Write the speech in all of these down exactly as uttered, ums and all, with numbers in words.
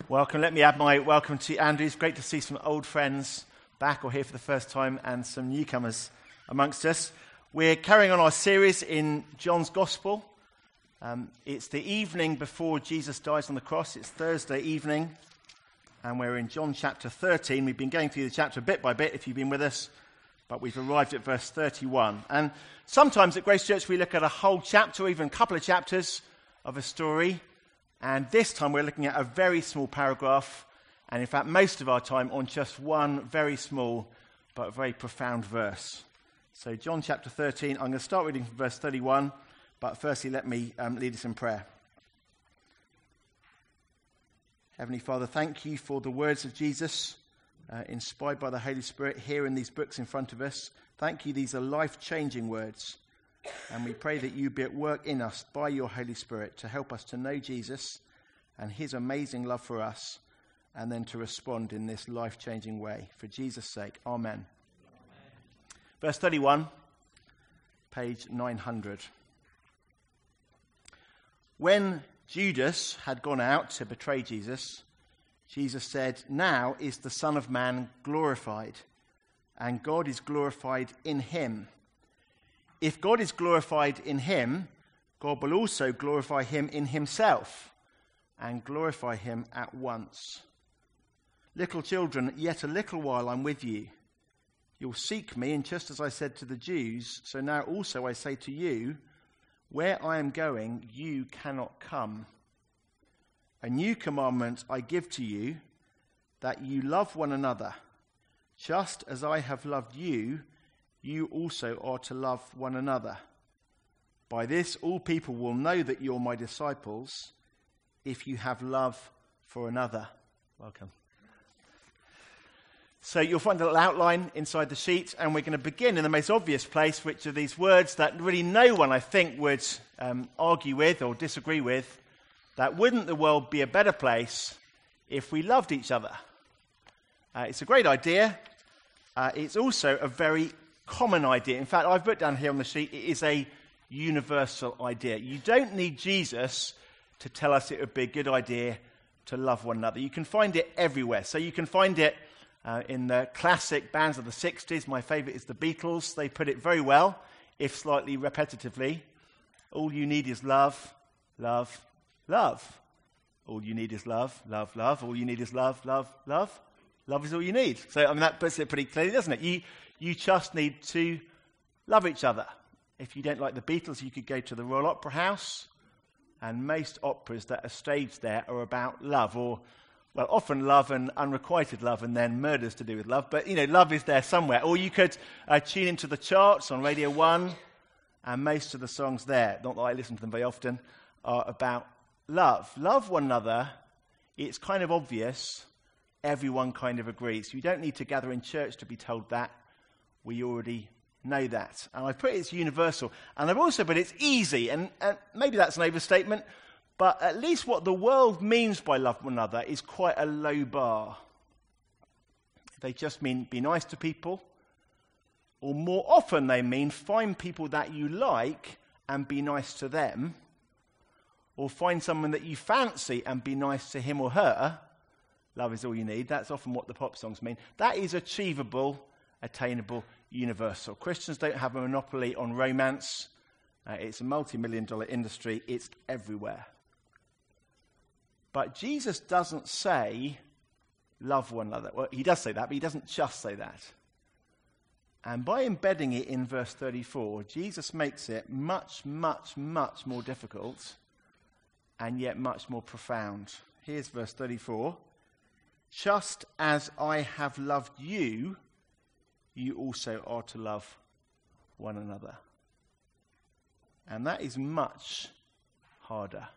Welcome. Let me add my welcome to Andrew. It's great to see some old friends back or here for the first time and some newcomers amongst us. We're carrying on our series in John's Gospel. Um, it's the evening before Jesus dies on the cross. It's Thursday evening, and we're in John chapter thirteen. We've been going through the chapter bit by bit, if you've been with us, but we've arrived at verse thirty-one. And sometimes at Grace Church we look at a whole chapter, or even a couple of chapters of a story. And this time we're looking at a very small paragraph, and in fact most of our time on just one very small but very profound verse. So John chapter thirteen, I'm going to start reading from verse thirty-one, but firstly let me um, lead us in prayer. Heavenly Father, thank you for the words of Jesus, uh, inspired by the Holy Spirit here in these books in front of us. Thank you, these are life-changing words. And we pray that you be at work in us by your Holy Spirit to help us to know Jesus and his amazing love for us, and then to respond in this life-changing way. For Jesus' sake, amen. Amen. Verse thirty-one, page nine hundred. When Judas had gone out to betray Jesus, Jesus said, "Now is the Son of Man glorified, and God is glorified in him. If God is glorified in him, God will also glorify him in himself, and glorify him at once. Little children, yet a little while I'm with you. You'll seek me, and just as I said to the Jews, so now also I say to you, where I am going, you cannot come. A new commandment I give to you, that you love one another. Just as I have loved you, you also are to love one another. By this, all people will know that you're my disciples, if you have love for another." Welcome. So you'll find a little outline inside the sheet, and we're going to begin in the most obvious place, which are these words that really no one, I think, would um, argue with or disagree with, that wouldn't the world be a better place if we loved each other? Uh, it's a great idea. Uh, it's also a very common idea. In fact, I've put down here on the sheet, it is a universal idea. You don't need Jesus to tell us it would be a good idea to love one another. You can find it everywhere. So you can find it uh, in the classic bands of the sixties. My favourite is the Beatles. They put it very well, if slightly repetitively. All you need is love, love, love. All you need is love, love, love. All you need is love, love, love. Love is all you need. So, I mean, that puts it pretty clearly, doesn't it? You You just need to love each other. If you don't like the Beatles, you could go to the Royal Opera House, and most operas that are staged there are about love, or, well, often love and unrequited love, and then murders to do with love. But, you know, love is there somewhere. Or you could uh, tune into the charts on Radio one, and most of the songs there, not that I listen to them very often, are about love. Love one another. It's kind of obvious. Everyone kind of agrees. You don't need to gather in church to be told that. We already know that. And I've put it's universal. And I've also put it's easy. And, and maybe that's an overstatement, but at least what the world means by love one another is quite a low bar. They just mean be nice to people, or more often they mean find people that you like and be nice to them, or find someone that you fancy and be nice to him or her. Love is all you need. That's often what the pop songs mean. That is achievable, attainable, universal. Christians don't have a monopoly on romance. Uh, it's a multi-million dollar industry. It's everywhere. But Jesus doesn't say, love one another. Well, he does say that, but he doesn't just say that. And by embedding it in verse thirty-four, Jesus makes it much, much, much more difficult, and yet much more profound. Here's verse thirty-four. Just as I have loved you, you also are to love one another. And that is much harder.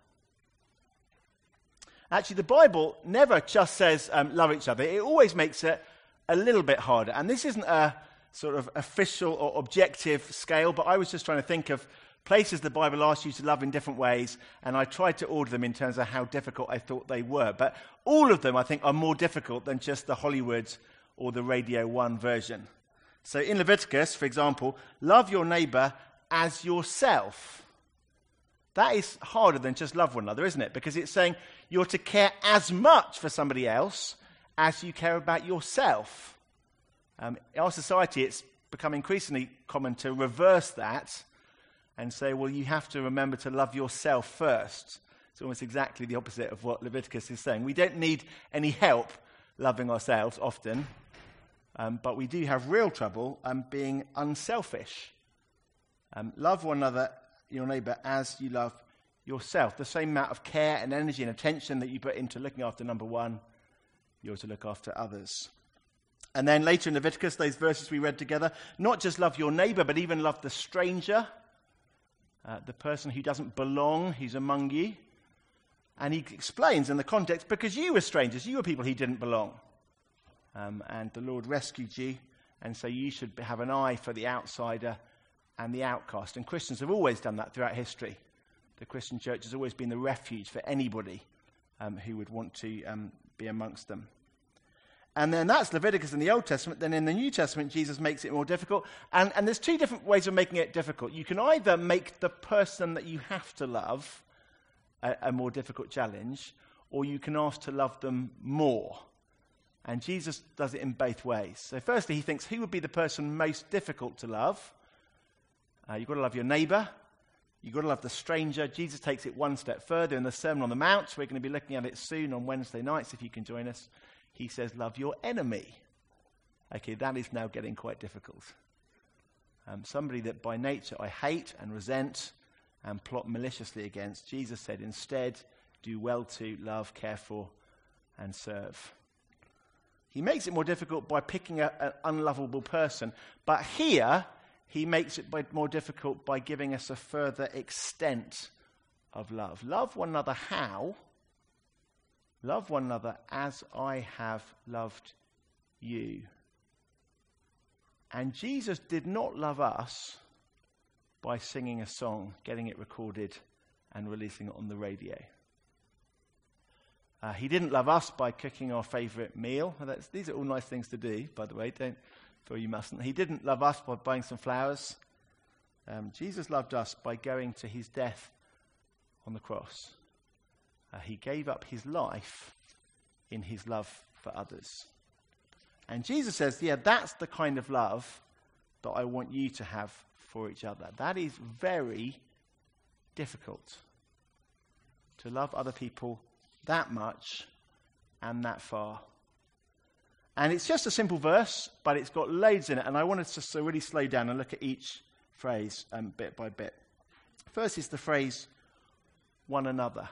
Actually, the Bible never just says um, love each other. It always makes it a little bit harder. And this isn't a sort of official or objective scale, but I was just trying to think of places the Bible asks you to love in different ways, and I tried to order them in terms of how difficult I thought they were. But all of them, I think, are more difficult than just the Hollywood or the Radio one version. So in Leviticus, for example, love your neighbor as yourself. That is harder than just love one another, isn't it? Because it's saying you're to care as much for somebody else as you care about yourself. Um, in our society, it's become increasingly common to reverse that and say, well, you have to remember to love yourself first. It's almost exactly the opposite of what Leviticus is saying. We don't need any help loving ourselves often, um, but we do have real trouble um, being unselfish. Um, love one another, your neighbour, as you love yourself. The same amount of care and energy and attention that you put into looking after number one, you're to look after others. And then later in Leviticus, those verses we read together, not just love your neighbour, but even love the stranger, uh, the person who doesn't belong, who's among you. And he explains in the context, because you were strangers, you were people who didn't belong. Um, and the Lord rescued you, and so you should have an eye for the outsider and the outcast. And Christians have always done that throughout history. The Christian church has always been the refuge for anybody um, who would want to um, be amongst them. And then that's Leviticus in the Old Testament. Then in the New Testament, Jesus makes it more difficult. And, and there's two different ways of making it difficult. You can either make the person that you have to love a, a more difficult challenge, or you can ask to love them more. And Jesus does it in both ways. So firstly, he thinks, who would be the person most difficult to love? Uh, you've got to love your neighbour. You've got to love the stranger. Jesus takes it one step further in the Sermon on the Mount. We're going to be looking at it soon on Wednesday nights, if you can join us. He says, love your enemy. Okay, that is now getting quite difficult. Um, somebody that by nature I hate and resent and plot maliciously against. Jesus said, instead, do well to love, care for, and serve. He makes it more difficult by picking a, an unlovable person. But here, he makes it by, more difficult by giving us a further extent of love. Love one another how? Love one another as I have loved you. And Jesus did not love us by singing a song, getting it recorded, and releasing it on the radio. Uh, he didn't love us by cooking our favourite meal. That's, these are all nice things to do, by the way. Don't feel you mustn't. He didn't love us by buying some flowers. Um, Jesus loved us by going to his death on the cross. Uh, he gave up his life in his love for others. And Jesus says, yeah, that's the kind of love that I want you to have for each other. That is very difficult, to love other people that much and that far. And it's just a simple verse, but it's got loads in it. And I want us to so really slow down and look at each phrase um, bit by bit. First is the phrase, one another.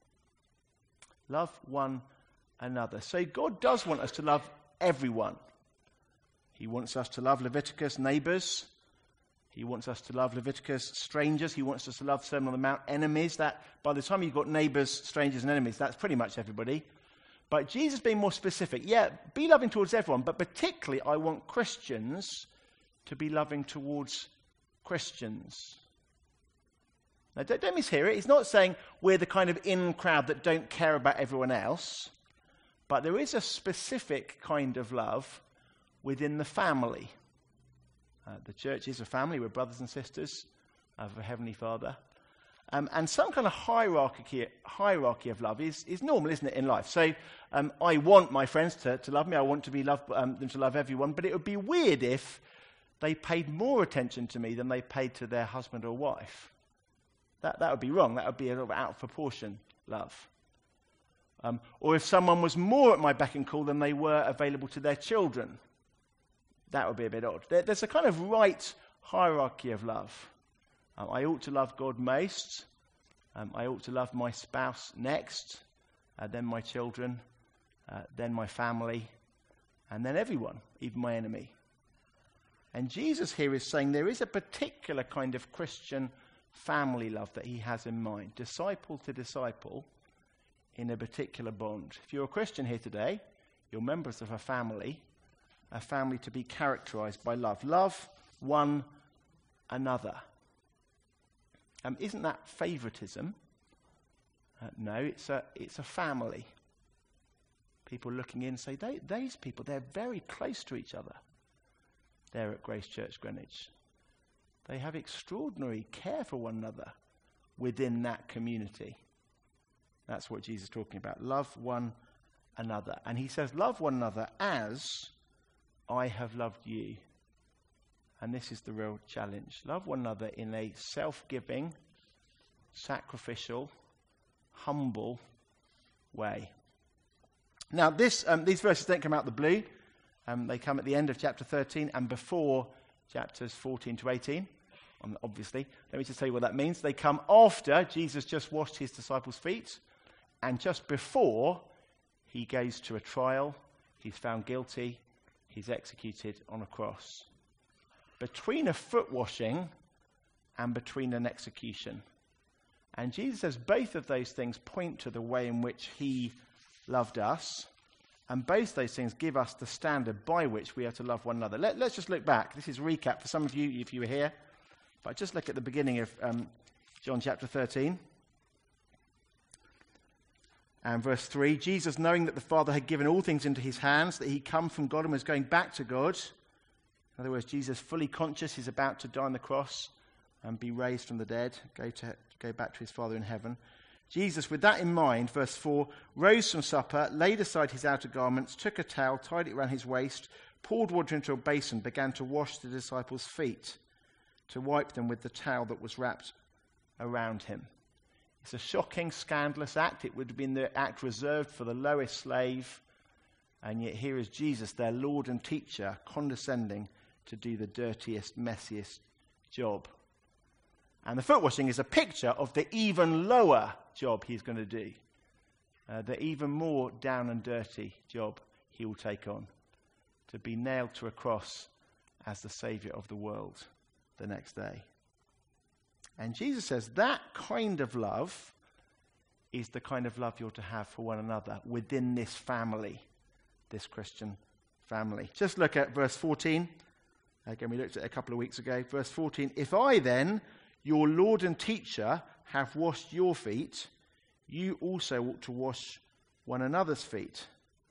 Love one another. So God does want us to love everyone. He wants us to love Leviticus neighbours. He wants us to love Leviticus strangers. He wants us to love Sermon on the Mount enemies. That by the time you've got neighbours, strangers and enemies, that's pretty much everybody. But Jesus being more specific, yeah, be loving towards everyone, but particularly I want Christians to be loving towards Christians. Now, don't, don't mishear it. He's not saying we're the kind of in crowd that don't care about everyone else, but there is a specific kind of love within the family. Uh, the church is a family. We're brothers and sisters of a Heavenly Father. Um, and some kind of hierarchy hierarchy of love is, is normal, isn't it, in life? So um, I want my friends to, to love me. I want to be loved, um, them to love everyone. But it would be weird if they paid more attention to me than they paid to their husband or wife. That, that would be wrong. That would be a little bit out of proportion love. Um, or if someone was more at my beck and call than they were available to their children. That would be a bit odd. There, there's a kind of right hierarchy of love. Um, I ought to love God most. Um, I ought to love my spouse next. Uh, then my children. Uh, then my family. And then everyone, even my enemy. And Jesus here is saying there is a particular kind of Christian family love that he has in mind. Disciple to disciple in a particular bond. If you're a Christian here today, you're members of a family. A family to be characterized by love. Love one another. Um, isn't that favoritism? Uh, no, it's a, it's a family. People looking in say, they, those people, they're very close to each other. They're at Grace Church, Greenwich. They have extraordinary care for one another. within that community. That's what Jesus is talking about. Love one another. And he says, love one another as I have loved you. And this is the real challenge. Love one another in a self-giving, sacrificial, humble way. Now, this, um, these verses don't come out of the blue. Um, they come at the end of chapter thirteen and before chapters fourteen to eighteen. Um, obviously, let me just tell you what that means. They come after Jesus just washed his disciples' feet and just before he goes to a trial, he's found guilty, he's executed on a cross. Between a foot washing and between an execution. And Jesus says both of those things point to the way in which he loved us, and both those things give us the standard by which we are to love one another. Let, let's just look back. This is a recap for some of you if you were here. But just look at the beginning of um, John chapter thirteen. And verse three, Jesus, knowing that the Father had given all things into his hands, that he come from God and was going back to God. In other words, Jesus, fully conscious, he's about to die on the cross and be raised from the dead, go to go back to his Father in heaven. Jesus, with that in mind, verse four, rose from supper, laid aside his outer garments, took a towel, tied it around his waist, poured water into a basin, began to wash the disciples' feet, to wipe them with the towel that was wrapped around him. It's a shocking, scandalous act. It would have been the act reserved for the lowest slave. And yet here is Jesus, their Lord and teacher, condescending to do the dirtiest, messiest job. And the foot washing is a picture of the even lower job he's going to do. Uh, the even more down and dirty job he will take on. To be nailed to a cross as the Saviour of the world the next day. And Jesus says that kind of love is the kind of love you're to have for one another within this family, this Christian family. Just look at verse fourteen. Again, we looked at it a couple of weeks ago. Verse fourteen, if I then, your Lord and teacher, have washed your feet, you also ought to wash one another's feet.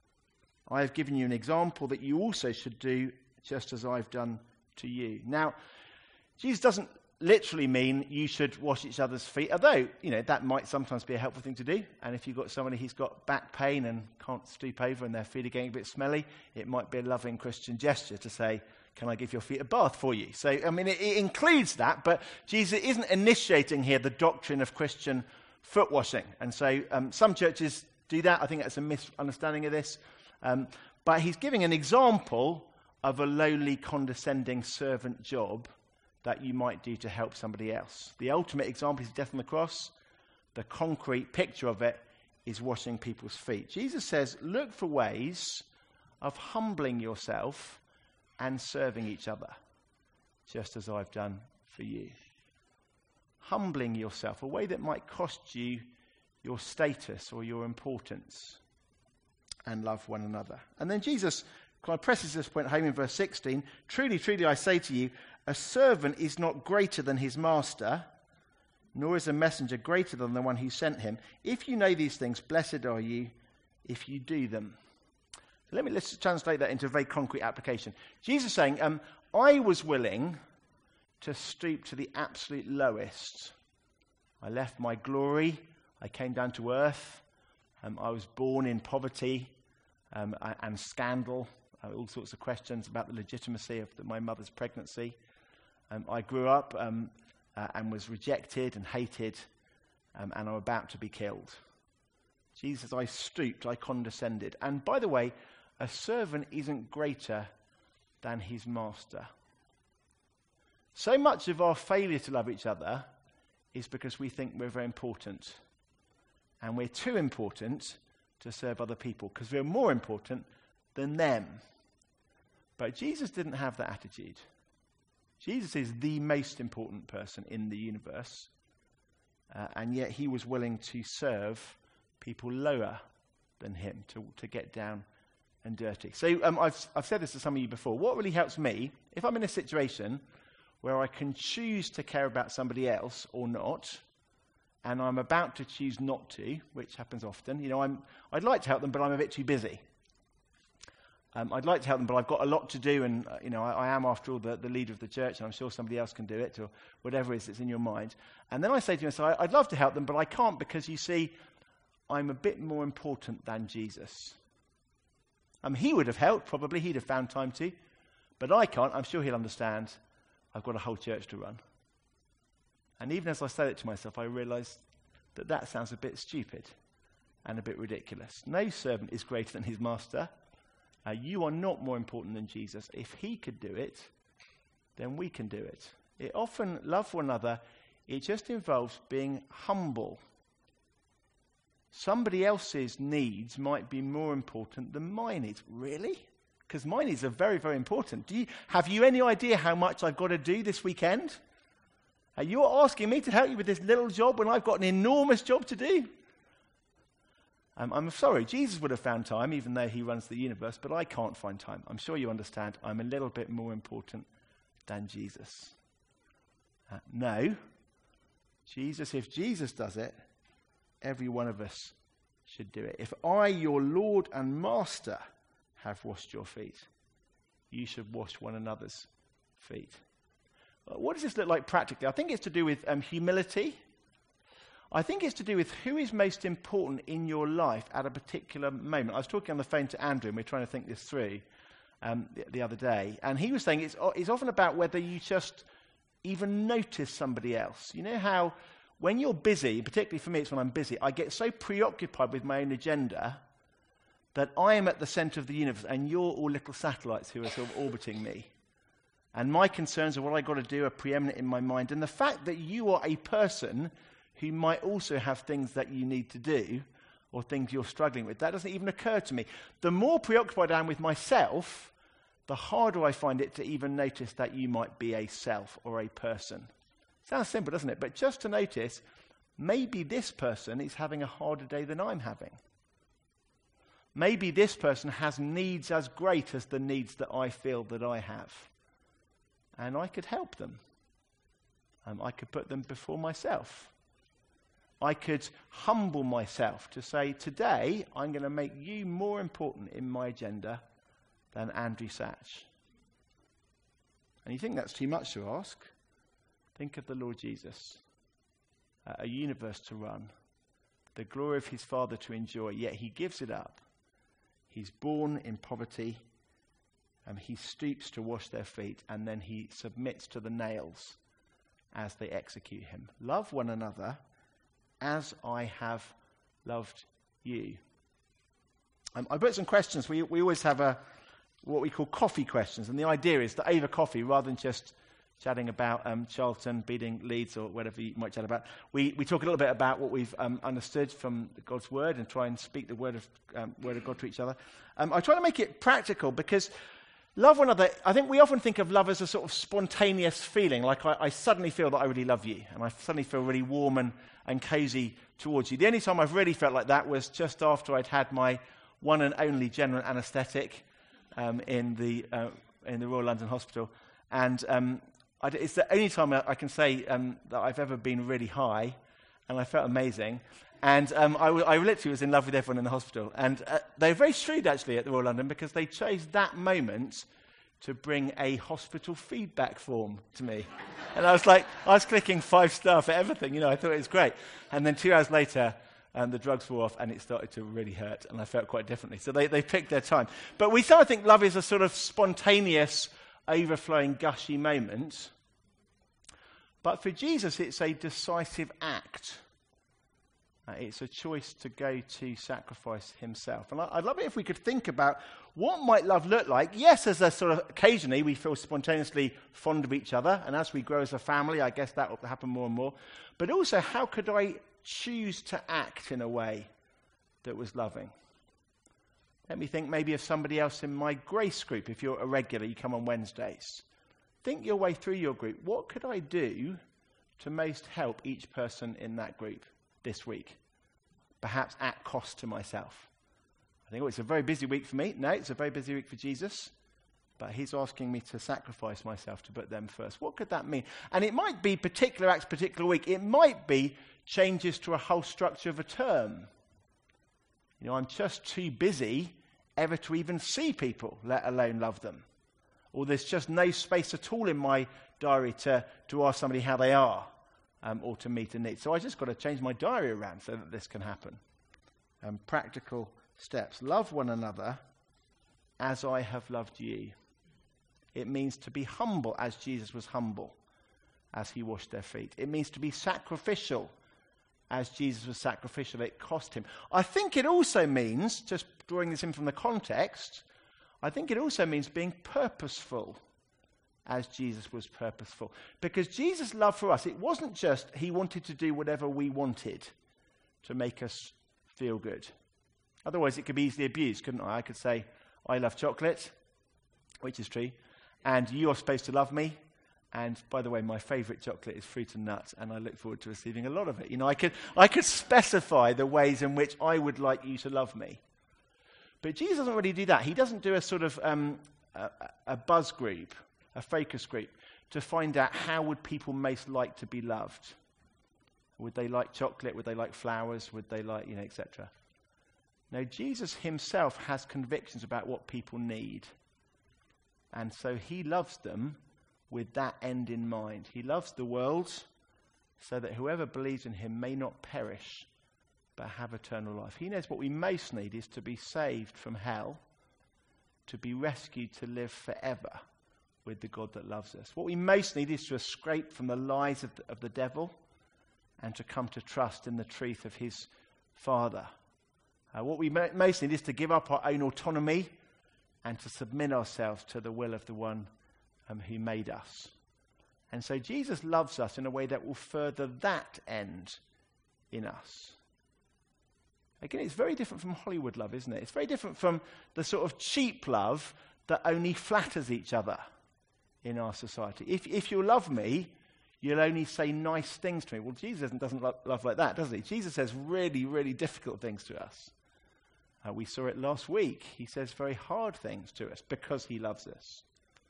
I have given you an example that you also should do just as I've done to you. Now, Jesus doesn't literally mean you should wash each other's feet, although, you know, that might sometimes be a helpful thing to do. And if you've got somebody who's got back pain and can't stoop over and their feet are getting a bit smelly, it might be a loving Christian gesture to say, can I give your feet a bath for you? So, I mean, it, it includes that, but Jesus isn't initiating here the doctrine of Christian foot washing. And so um, some churches do that. I think that's a misunderstanding of this. Um, but he's giving an example of a lowly, condescending servant job that you might do to help somebody else. The ultimate example is death on the cross. The concrete picture of it is washing people's feet. Jesus says, look for ways of humbling yourself and serving each other, just as I've done for you. Humbling yourself, a way that might cost you your status or your importance, and love one another. And then Jesus kind of presses this point home in verse sixteen. Truly, truly, I say to you, a servant is not greater than his master, nor is a messenger greater than the one who sent him. If you know these things, blessed are you if you do them. So let me let's translate that into a very concrete application. Jesus is saying, um, I was willing to stoop to the absolute lowest. I left my glory. I came down to earth. Um, I was born in poverty um, and scandal. Uh, all sorts of questions about the legitimacy of the, my mother's pregnancy. Um, I grew up um, uh, and was rejected and hated, um, and I'm about to be killed. Jesus says, I stooped, I condescended. And by the way, a servant isn't greater than his master. So much of our failure to love each other is because we think we're very important. And we're too important to serve other people because we're more important than them. But Jesus didn't have that attitude. Jesus is the most important person in the universe. Uh, and yet he was willing to serve people lower than him, to, to get down and dirty. So um, I've, I've said this to some of you before. What really helps me, if I'm in a situation where I can choose to care about somebody else or not, and I'm about to choose not to, which happens often. You know, I'm, I'd like to help them, but I'm a bit too busy. Um, I'd like to help them, but I've got a lot to do, and uh, you know, I, I am, after all, the, the leader of the church, and I'm sure somebody else can do it, or whatever it is that's in your mind. And then I say to myself, I'd love to help them, but I can't because, you see, I'm a bit more important than Jesus. Um, he would have helped, probably. He'd have found time to. But I can't. I'm sure he'll understand. I've got a whole church to run. And even as I say it to myself, I realise that that sounds a bit stupid and a bit ridiculous. No servant is greater than his master. Uh, you are not more important than Jesus. If he could do it, then we can do it. It often, love one another, it just involves being humble. Somebody else's needs might be more important than my needs. Really? Because my needs are very, very important. Do you, have you any idea how much I've got to do this weekend? Uh, you're asking me to help you with this little job when I've got an enormous job to do? Um, I'm sorry, Jesus would have found time, even though he runs the universe, but I can't find time. I'm sure you understand. I'm a little bit more important than Jesus. Uh, no. Jesus, if Jesus does it, every one of us should do it. If I, your Lord and Master, have washed your feet, you should wash one another's feet. Uh, what does this look like practically? I think it's to do with um, humility. I think it's to do with who is most important in your life at a particular moment. I was talking on the phone to Andrew, and we we're trying to think this through um, the, the other day. And he was saying it's, it's often about whether you just even notice somebody else. You know how when you're busy, particularly for me it's when I'm busy, I get so preoccupied with my own agenda that I am at the center of the universe and you're all little satellites who are sort of orbiting me. And my concerns of what I've got to do are preeminent in my mind. And the fact that you are a person who might also have things that you need to do or things you're struggling with, that doesn't even occur to me. The more preoccupied I am with myself, the harder I find it to even notice that you might be a self or a person. Sounds simple, doesn't it? But just to notice, maybe this person is having a harder day than I'm having. Maybe this person has needs as great as the needs that I feel that I have. And I could help them. Um, I could put them before myself. I could humble myself to say, today I'm going to make you more important in my agenda than Andrew Satch. And you think that's too much to ask? Think of the Lord Jesus. Uh, a universe to run. The glory of his Father to enjoy, yet he gives it up. He's born in poverty, and he stoops to wash their feet, and then he submits to the nails as they execute him. Love one another as I have loved you. Um, I put some questions. We, we always have a what we call coffee questions, and the idea is that over coffee, rather than just chatting about um, Charlton beating Leeds or whatever you might chat about, we, we talk a little bit about what we've um, understood from God's word and try and speak the word of um, word of God to each other. Um, I try to make it practical because love one another, I think we often think of love as a sort of spontaneous feeling, like I, I suddenly feel that I really love you, and I suddenly feel really warm and, and cozy towards you. The only time I've really felt like that was just after I'd had my one and only general anaesthetic um, in the uh, in the Royal London Hospital, and um, I d- it's the only time I, I can say um, that I've ever been really high, and I felt amazing. And um, I, w- I literally was in love with everyone in the hospital. And uh, they're very shrewd, actually, at the Royal London, because they chose that moment to bring a hospital feedback form to me. And I was like, I was clicking five star for everything, you know, I thought it was great. And then two hours later, um, the drugs wore off, and it started to really hurt, and I felt quite differently. So they, they picked their time. But we sort of think love is a sort of spontaneous, overflowing, gushy moment. But for Jesus, it's a decisive act. Uh, it's a choice to go to sacrifice himself. And I, I'd love it if we could think about what might love look like. Yes, as a sort of occasionally we feel spontaneously fond of each other, and as we grow as a family, I guess that will happen more and more. But also, how could I choose to act in a way that was loving? Let me think maybe of somebody else in my grace group. If you're a regular, you come on Wednesdays. Think your way through your group. What could I do to most help each person in that group this week? Perhaps at cost to myself. I think, oh, it's a very busy week for me. No, it's a very busy week for Jesus. But he's asking me to sacrifice myself to put them first. What could that mean? And it might be particular acts, particular week. It might be changes to a whole structure of a term. You know, I'm just too busy ever to even see people, let alone love them. Or there's just no space at all in my diary to, to ask somebody how they are um, or to meet a need. So I just got to change my diary around so that this can happen. Um, practical steps. Love one another as I have loved you. It means to be humble as Jesus was humble as he washed their feet. It means to be sacrificial as Jesus was sacrificial. It cost him. I think it also means, just drawing this in from the context, I think it also means being purposeful as Jesus was purposeful. Because Jesus' love for us, it wasn't just he wanted to do whatever we wanted to make us feel good. Otherwise it could be easily abused, couldn't I? I could say, I love chocolate, which is true, and you're supposed to love me. And by the way, my favourite chocolate is fruit and nuts, and I look forward to receiving a lot of it. You know, I could I could specify the ways in which I would like you to love me. But Jesus doesn't really do that. He doesn't do a sort of um, a, a buzz group, a focus group, to find out how would people most like to be loved. Would they like chocolate? Would they like flowers? Would they like, you know, et cetera. No, Jesus himself has convictions about what people need. And so he loves them with that end in mind. He loves the world so that whoever believes in him may not perish but have eternal life. He knows what we most need is to be saved from hell, to be rescued to live forever with the God that loves us. What we most need is to escape from the lies of the, of the devil and to come to trust in the truth of his Father. Uh, what we mo- most need is to give up our own autonomy and to submit ourselves to the will of the one um, who made us. And so Jesus loves us in a way that will further that end in us. Again, it's very different from Hollywood love, isn't it? It's very different from the sort of cheap love that only flatters each other in our society. If, if you love me, you'll only say nice things to me. Well, Jesus doesn't lo- love like that, does he? Jesus says really, really difficult things to us. Uh, we saw it last week. He says very hard things to us because he loves us.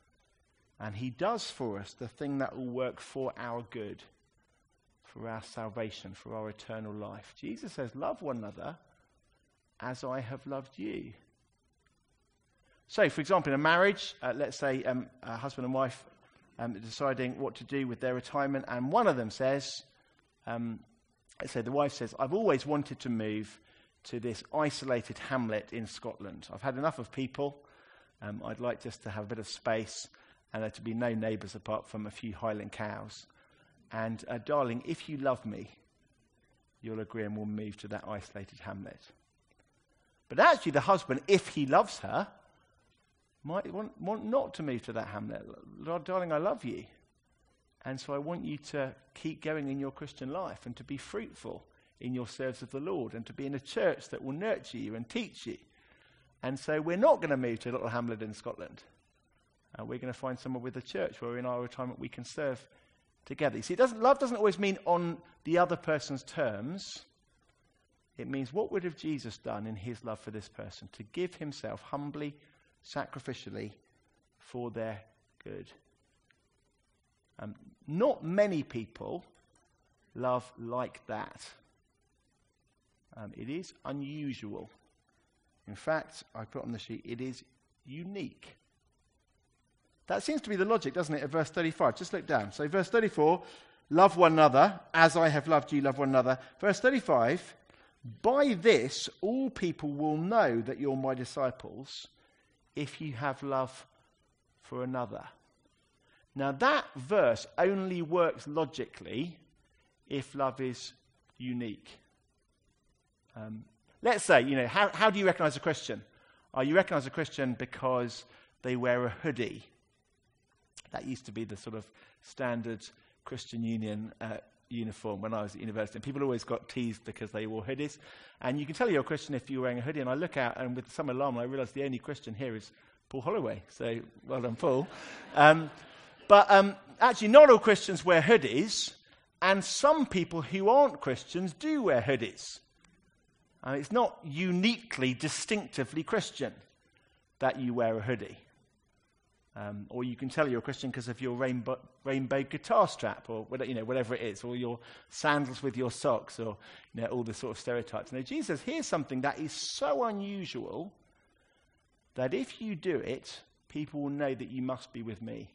And he does for us the thing that will work for our good, for our salvation, for our eternal life. Jesus says, love one another as I have loved you. So, for example, in a marriage, uh, let's say um, a husband and wife um, deciding what to do with their retirement, and one of them says, um, let's say the wife says, I've always wanted to move to this isolated hamlet in Scotland. I've had enough of people. Um, I'd like just to have a bit of space and there to be no neighbours apart from a few Highland cows. And, uh, darling, if you love me, you'll agree and we'll move to that isolated hamlet. But actually, the husband, if he loves her, might want, want not to move to that hamlet. Darling, I love you. And so I want you to keep going in your Christian life and to be fruitful in your service of the Lord and to be in a church that will nurture you and teach you. And so we're not going to move to a little hamlet in Scotland. Uh, we're going to find somewhere with a church where in our retirement we can serve together. You see, it doesn't, love doesn't always mean on the other person's terms. It means what would have Jesus done in his love for this person? To give himself humbly, sacrificially for their good. Um, not many people love like that. Um, it is unusual. In fact, I put on the sheet, it is unique. That seems to be the logic, doesn't it, of verse thirty-five? Just look down. So verse thirty-four, love one another, as I have loved you, love one another. Verse thirty-five, by this all people will know that you're my disciples if you have love for another. Now that verse only works logically if love is unique. Um, let's say, you know, how, how do you recognize a Christian? Uh, you recognize a Christian because they wear a hoodie. That used to be the sort of standard Christian Union uh, uniform when I was at university. And people always got teased because they wore hoodies. And you can tell you're a Christian if you're wearing a hoodie. And I look out, and with some alarm, I realize the only Christian here is Paul Holloway. So well done, Paul. Um, but um, actually, not all Christians wear hoodies. And some people who aren't Christians do wear hoodies. And it's not uniquely, distinctively Christian that you wear a hoodie. Um, or you can tell you're a Christian because of your rainbow, rainbow guitar strap, or whatever, you know, whatever it is, or your sandals with your socks, or you know, all the sort of stereotypes. Now, Jesus, here's something that is so unusual that if you do it, people will know that you must be with me.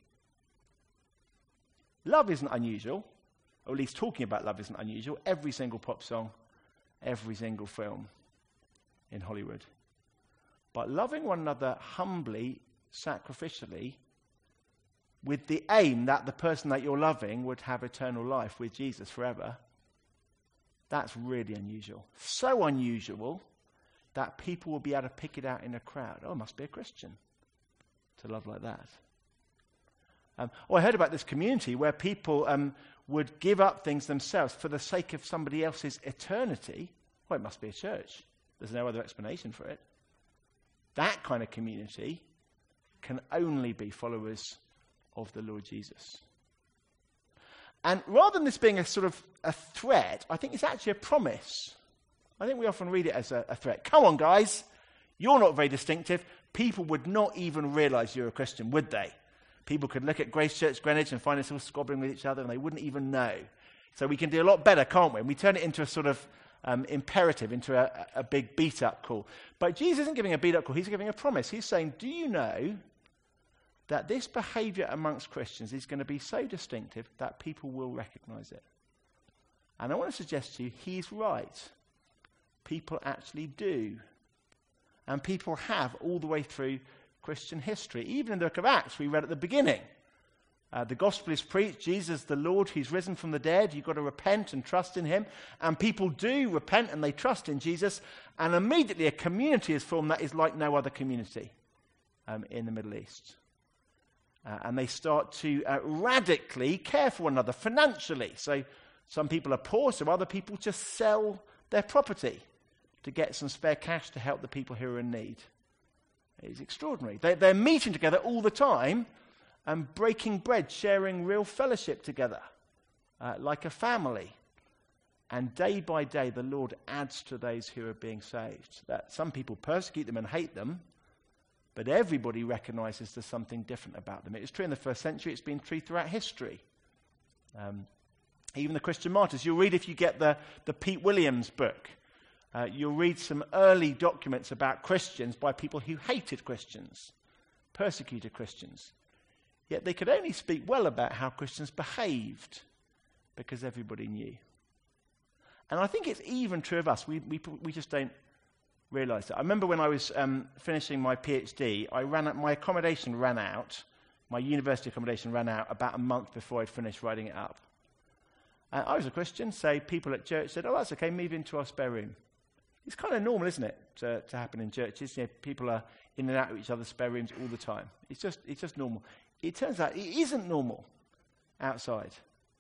Love isn't unusual, or at least talking about love isn't unusual. Every single pop song, every single film in Hollywood. But loving one another humbly, sacrificially, with the aim that the person that you're loving would have eternal life with Jesus forever, that's really unusual. So unusual that people will be able to pick it out in a crowd. Oh, must be a Christian to love like that. Um, oh, I heard about this community where people um, would give up things themselves for the sake of somebody else's eternity. Well, it must be a church. There's no other explanation for it. That kind of community can only be followers of the Lord Jesus. And rather than this being a sort of a threat, I think it's actually a promise. I think we often read it as a, a threat. Come on, guys. You're not very distinctive. People would not even realize you're a Christian, would they? People could look at Grace Church Greenwich and find us all squabbling with each other, and they wouldn't even know. So we can do a lot better, can't we? And we turn it into a sort of um, imperative, into a, a big beat-up call. But Jesus isn't giving a beat-up call. He's giving a promise. He's saying, do you know that this behavior amongst Christians is going to be so distinctive that people will recognize it? And I want to suggest to you, he's right. People actually do. And people have all the way through Christian history. Even in the book of Acts, we read at the beginning. Uh, the gospel is preached, Jesus the Lord, who's risen from the dead. You've got to repent and trust in him. And people do repent and they trust in Jesus. And immediately a community is formed that is like no other community um, in the Middle East. Uh, and they start to uh, radically care for one another financially. So some people are poor, so other people just sell their property to get some spare cash to help the people who are in need. It's extraordinary. They, they're meeting together all the time and breaking bread, sharing real fellowship together, uh, like a family. And day by day, the Lord adds to those who are being saved. That some people persecute them and hate them, but everybody recognizes there's something different about them. It was true in the first century. It's been true throughout history. Um, even the Christian martyrs. You'll read, if you get the, the Pete Williams book, uh, you'll read some early documents about Christians by people who hated Christians, persecuted Christians. Yet they could only speak well about how Christians behaved because everybody knew. And I think it's even true of us. We, we, we just don't realize it. I remember when I was um, finishing my PhD, I ran out, my accommodation ran out, my university accommodation ran out about a month before I'd finished writing it up. And I was a Christian, so people at church said, oh, that's okay, move into our spare room. It's kind of normal, isn't it, to, to happen in churches? You know, people are in and out of each other's spare rooms all the time. It's just, it's just normal. It turns out it isn't normal outside,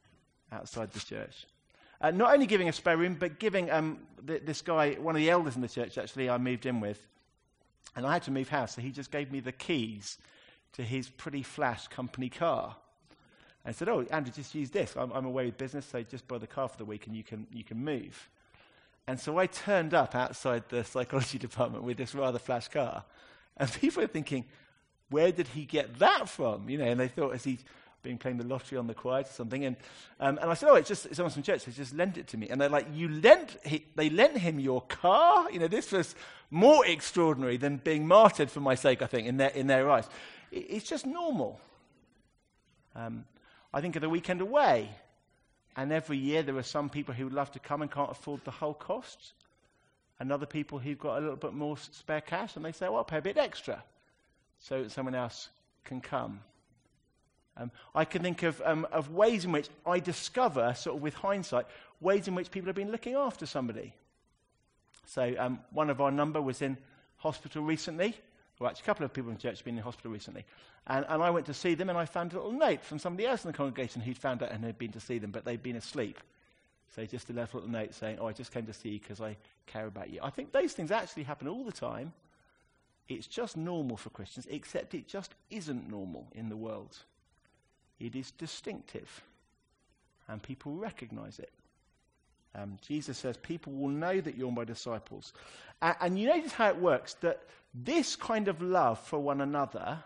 outside the church. Uh, not only giving a spare room, but giving um, th- this guy, one of the elders in the church, actually, I moved in with. And I had to move house, so he just gave me the keys to his pretty flash company car. And said, oh, Andrew, just use this. I'm, I'm away with business, so just borrow the car for the week and you can you can move. And so I turned up outside the psychology department with this rather flash car. And people were thinking, where did he get that from? You know, and they thought, is he been playing the lottery on the quiet or something? And um, and I said, oh, it's just someone from church. They just lent it to me. And they're like, you lent, he, they lent him your car? You know, this was more extraordinary than being martyred for my sake, I think, in their, in their eyes. It, it's just normal. Um, I think of the weekend away. And every year there are some people who would love to come and can't afford the whole cost. And other people who've got a little bit more spare cash. And they say, well, I'll pay a bit extra so that someone else can come. Um, I can think of, um, of ways in which I discover, sort of with hindsight, ways in which people have been looking after somebody. So um, one of our number was in hospital recently. Well, actually, a couple of people in church have been in hospital recently. And, and I went to see them, and I found a little note from somebody else in the congregation who'd found out and had been to see them, but they'd been asleep. So just a little note saying, oh, I just came to see you because I care about you. I think those things actually happen all the time. It's just normal for Christians, except it just isn't normal in the world. It is distinctive, and people recognize it. Um, Jesus says, people will know that you're my disciples. Uh, and you notice how it works, that this kind of love for one another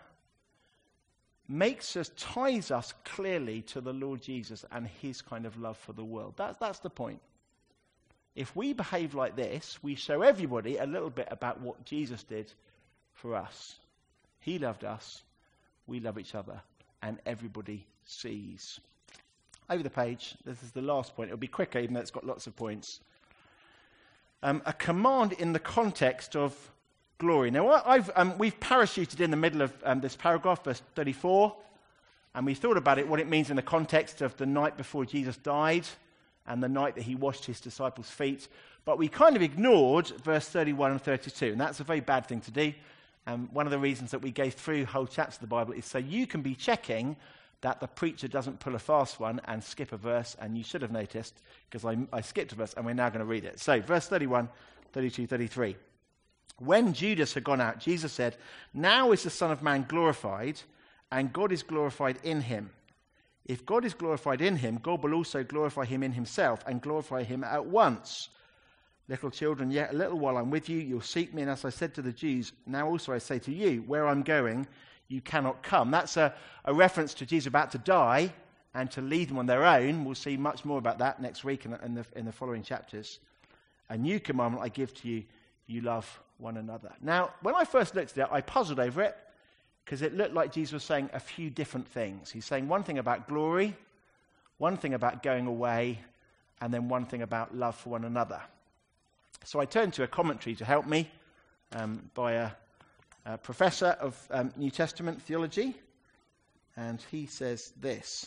makes us, ties us clearly to the Lord Jesus and his kind of love for the world. That's, that's the point. If we behave like this, we show everybody a little bit about what Jesus did for us. He loved us, we love each other, and everybody sees. Over the page, this is the last point. It'll be quicker, even though it's got lots of points. Um, a command in the context of glory. Now, I've, um, we've parachuted in the middle of um, this paragraph, verse thirty-four, and we thought about it, what it means in the context of the night before Jesus died and the night that he washed his disciples' feet. But we kind of ignored verse thirty-one and thirty-two, and that's a very bad thing to do. Um, one of the reasons that we go through whole chapters of the Bible is so you can be checking that the preacher doesn't pull a fast one and skip a verse, and you should have noticed, because I, I skipped a verse, and we're now going to read it. So, verse thirty-one, thirty-two, thirty-three. When Judas had gone out, Jesus said, "Now is the Son of Man glorified, and God is glorified in him. If God is glorified in him, God will also glorify him in himself, and glorify him at once. Little children, yet a little while I'm with you, you'll seek me, and as I said to the Jews, now also I say to you, where I'm going, you cannot come." That's a, a reference to Jesus about to die and to lead them on their own. We'll see much more about that next week in, in, the, in the following chapters. "A new commandment I give to you, you love one another." Now, when I first looked at it, I puzzled over it because it looked like Jesus was saying a few different things. He's saying one thing about glory, one thing about going away, and then one thing about love for one another. So I turned to a commentary to help me um, by a, a professor of um, New Testament theology, and he says this.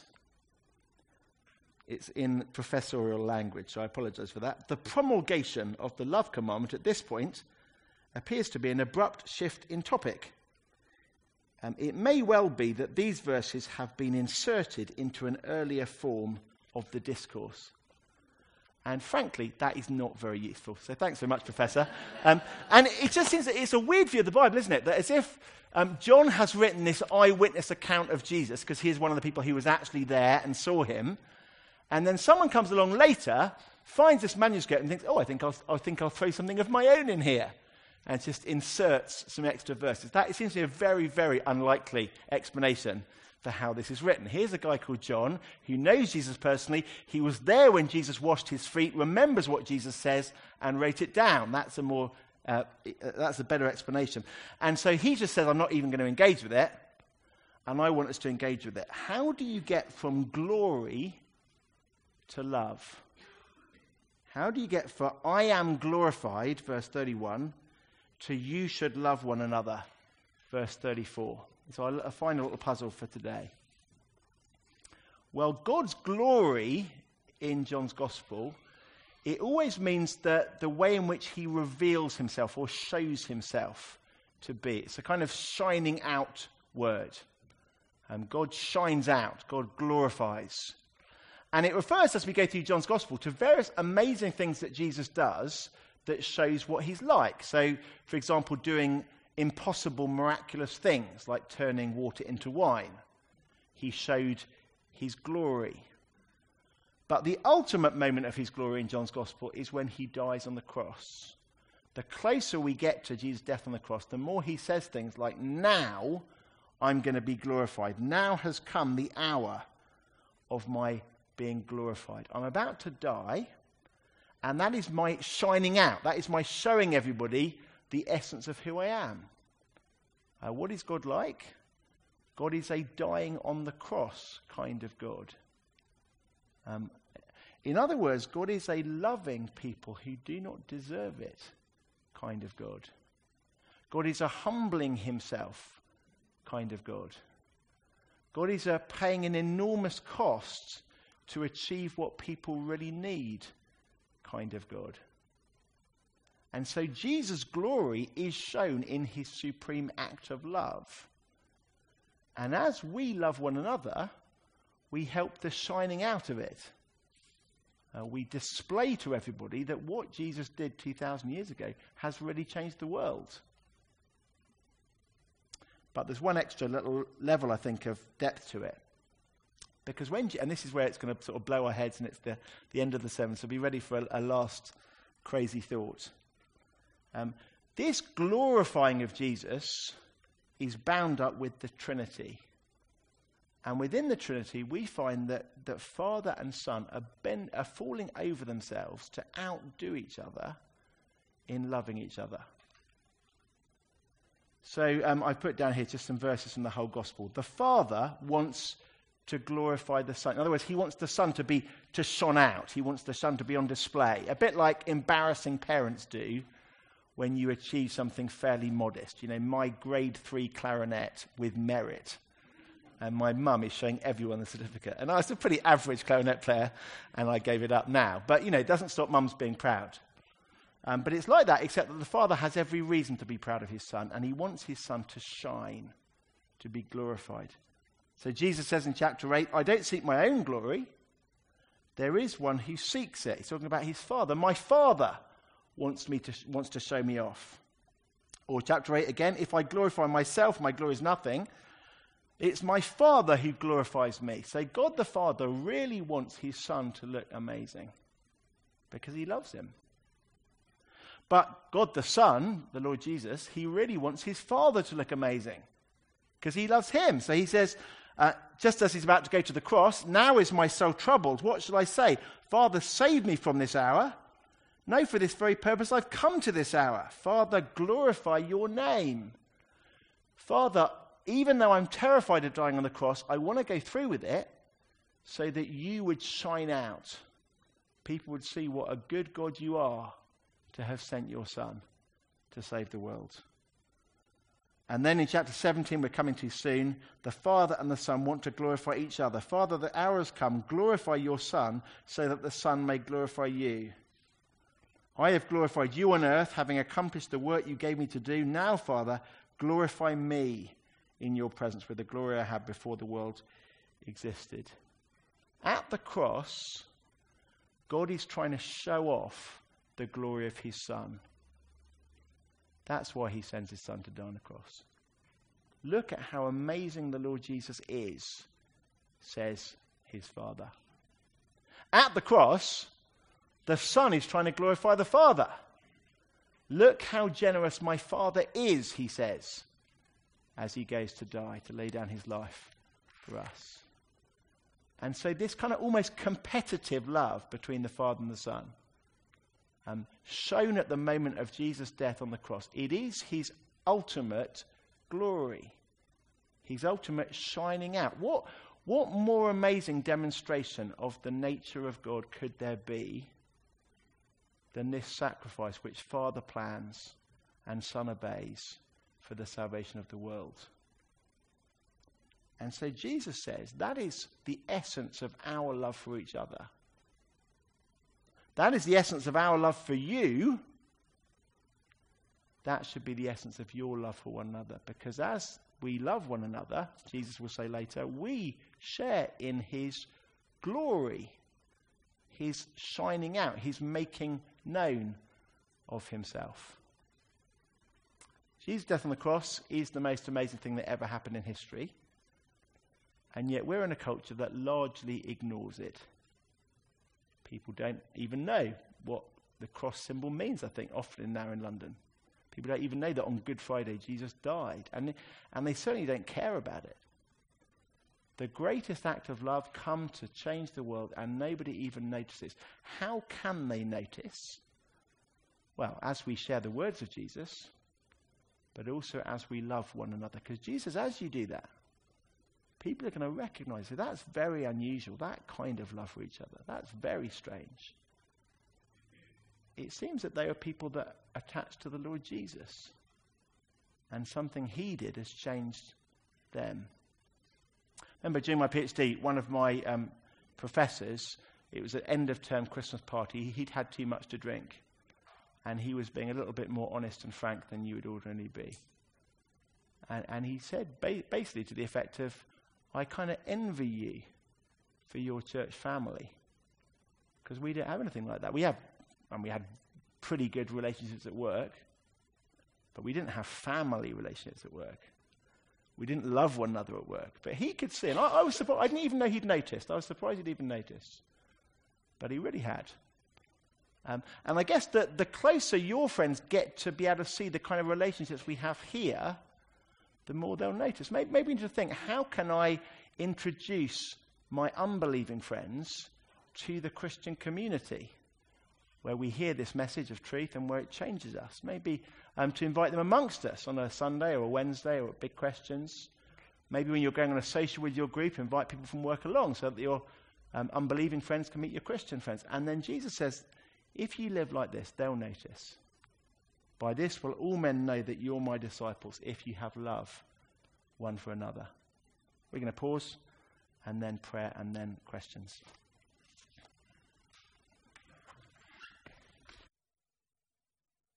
It's in professorial language, so I apologize for that. "The promulgation of the love commandment at this point appears to be an abrupt shift in topic. Um, it may well be that these verses have been inserted into an earlier form of the discourse." And frankly, that is not very useful. So thanks so much, Professor. Um, and it just seems that it's a weird view of the Bible, isn't it? That as if um, John has written this eyewitness account of Jesus, because he is one of the people who was actually there and saw him. And then someone comes along later, finds this manuscript and thinks, oh, I think I'll, I think I'll throw something of my own in here. And just inserts some extra verses. That seems to be a very, very unlikely explanation for how this is written. Here's a guy called John who knows Jesus personally. He was there when Jesus washed his feet, remembers what Jesus says, and wrote it down. That's a more, uh, that's a better explanation. And so he just says, I'm not even going to engage with it, and I want us to engage with it. How do you get from glory to love? How do you get from I am glorified, verse thirty-one, to you should love one another, verse thirty-four? So I find a little puzzle for today. Well, God's glory in John's Gospel, it always means that the way in which he reveals himself or shows himself to be. It's a kind of shining out word. Um, God shines out. God glorifies. And it refers, as we go through John's Gospel, to various amazing things that Jesus does that shows what he's like. So, for example, doing impossible, miraculous things like turning water into wine. He showed his glory. But the ultimate moment of his glory in John's Gospel is when he dies on the cross. The closer we get to Jesus' death on the cross, the more he says things like, now I'm going to be glorified. Now has come the hour of my being glorified. I'm about to die, and that is my shining out. That is my showing everybody the essence of who I am. Uh, what is God like? God is a dying on the cross kind of God. Um, in other words, God is a loving people who do not deserve it kind of God. God is a humbling himself kind of God. God is a paying an enormous cost to achieve what people really need kind of God. And so Jesus' glory is shown in his supreme act of love. And as we love one another, we help the shining out of it. Uh, we display to everybody that what Jesus did two thousand years ago has really changed the world. But there's one extra little level, I think, of depth to it. Because when, and this is where it's going to sort of blow our heads, and it's the, the end of the sermon, so be ready for a, a last crazy thought. Um, this glorifying of Jesus is bound up with the Trinity. And within the Trinity, we find that, that Father and Son are, bend, are falling over themselves to outdo each other in loving each other. So um, I've put down here just some verses from the whole gospel. The Father wants to glorify the Son. In other words, he wants the Son to be to shone out. He wants the Son to be on display. A bit like embarrassing parents do when you achieve something fairly modest. You know, my grade three clarinet with merit. And my mum is showing everyone the certificate. And I was a pretty average clarinet player, and I gave it up now. But, you know, it doesn't stop mums being proud. Um, but it's like that, except that the Father has every reason to be proud of his Son, and he wants his Son to shine, to be glorified. So Jesus says in chapter eight, I don't seek my own glory. There is one who seeks it. He's talking about his Father. My Father wants me to wants to show me off. Or chapter eight again, if I glorify myself, my glory is nothing. It's my Father who glorifies me. So God the Father really wants his Son to look amazing because he loves him. But God the Son, the Lord Jesus, he really wants his Father to look amazing because he loves him. So he says, uh, just as he's about to go to the cross, now is my soul troubled. What shall I say? Father, save me from this hour. No, for this very purpose I've come to this hour. Father, glorify your name. Father, even though I'm terrified of dying on the cross, I want to go through with it so that you would shine out. People would see what a good God you are to have sent your Son to save the world. And then in chapter seventeen, we're coming to soon, the Father and the Son want to glorify each other. Father, the hour has come. Glorify your Son so that the Son may glorify you. I have glorified you on earth, having accomplished the work you gave me to do. Now, Father, glorify me in your presence with the glory I had before the world existed. At the cross, God is trying to show off the glory of his Son. That's why he sends his Son to die on the cross. Look at how amazing the Lord Jesus is, says his Father. At the cross, the Son is trying to glorify the Father. Look how generous my Father is, he says, as he goes to die, to lay down his life for us. And so this kind of almost competitive love between the Father and the Son, um, shown at the moment of Jesus' death on the cross, it is his ultimate glory, his ultimate shining out. What, what more amazing demonstration of the nature of God could there be than this sacrifice which Father plans and Son obeys for the salvation of the world? And so Jesus says that is the essence of our love for each other. That is the essence of our love for you. That should be the essence of your love for one another. Because as we love one another, Jesus will say later, we share in his glory, his shining out, his making known of himself. Jesus' death on the cross is the most amazing thing that ever happened in history. And yet we're in a culture that largely ignores it. People don't even know what the cross symbol means, I think, often now in London. People don't even know that on Good Friday Jesus died. And, and they certainly don't care about it. The greatest act of love come to change the world and nobody even notices. How can they notice? Well, as we share the words of Jesus, but also as we love one another. Because Jesus, as you do that, people are going to recognize that that's very unusual, that kind of love for each other. That's very strange. It seems that they are people that are attached to the Lord Jesus. And something he did has changed them. Remember, during my PhD, one of my um, professors, it was an end-of-term Christmas party, he'd had too much to drink. And he was being a little bit more honest and frank than you would ordinarily be. And, and he said ba- basically to the effect of, I kind of envy you for your church family. Because we don't have anything like that. We have, and we had pretty good relationships at work, but we didn't have family relationships at work. We didn't love one another at work. But he could see, and I, I was surprised, I didn't even know he'd noticed. I was surprised he'd even noticed. But he really had. Um, and I guess that the closer your friends get to be able to see the kind of relationships we have here, the more they'll notice. Maybe, maybe we need to think, how can I introduce my unbelieving friends to the Christian community? where we hear this message of truth and where it changes us. Maybe um, to invite them amongst us on a Sunday or a Wednesday or at Big Questions. Maybe when you're going on a social with your group, invite people from work along so that your um, unbelieving friends can meet your Christian friends. And then Jesus says, if you live like this, they'll notice. By this will all men know that you're my disciples, if you have love one for another. We're going to pause and then prayer and then questions.